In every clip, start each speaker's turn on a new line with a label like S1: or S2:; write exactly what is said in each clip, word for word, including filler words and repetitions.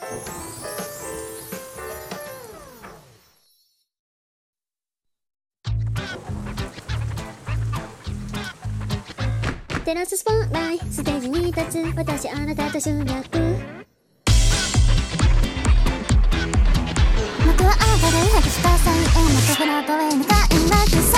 S1: テラススポットライト、ステージに立つ私あなたと集約。
S2: 幕は明るい果てしかさんえんのとフロートへ向かいますさ。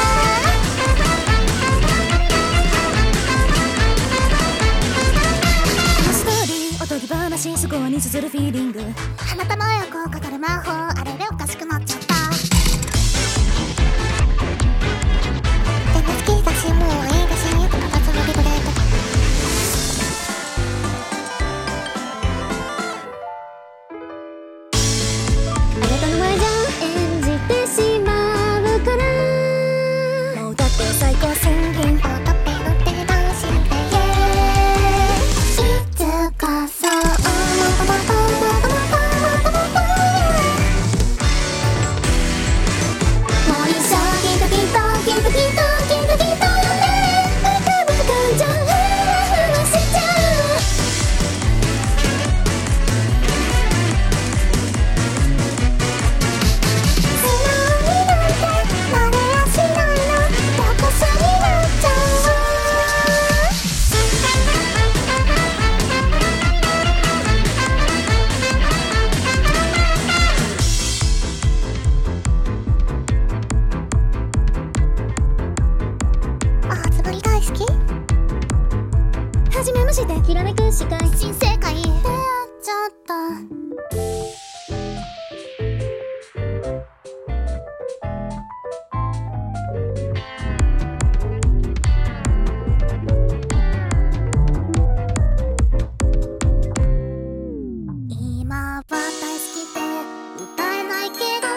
S2: このストーリーおとぎ話、そこに綴るフィーリング、花束親子をかかる魔法、あれでおかしくなっちゃった。でも好きだしもういいだし、よくかかつのビブレート。
S1: あなたの前じゃ演じてしまうから、
S2: もうだって最高宣言をトッペ乗ってダンシングでいつかそうもう一生きっときっときっときっときっときっとよね。浮かぶ感情ふわふわしちゃう。素直になんてなれやしないの、高さになっちゃう。あつ森大好き。
S1: はじめましてきらめく視界、
S2: 新世界出会っちゃった。今は大好きで歌えないけど、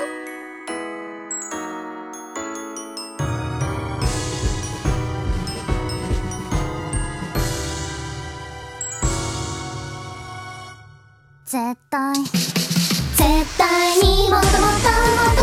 S2: 絶対絶対にもっともっともっと